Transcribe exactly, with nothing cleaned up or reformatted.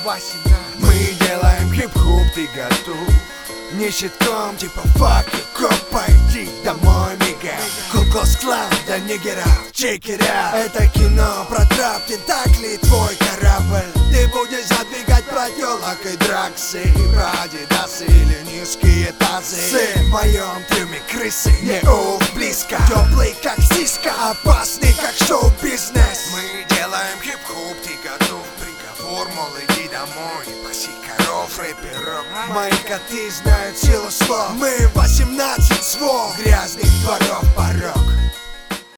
восемнадцать. Мы делаем хип-хоп, ты готов? Не щитком, типа fuck you, коп, пойди домой, мигай. Кулкос клан, да не герав, check it out. Это кино про трап, тентакли, твой корабль. Ты будешь задвигать про тёлок и драксы, и про адидасы или низкие тазы. Сын в моем трюме крысы, не ух, близко. Теплый как сиська, опасный как шоу-бизнес. Мы делаем хип-хоп, ты готов? Приговор, мол, иди домой, паси коров, рэперов. Мои коты знают силу слов. Мы восемнадцать слов, грязных дворов порог.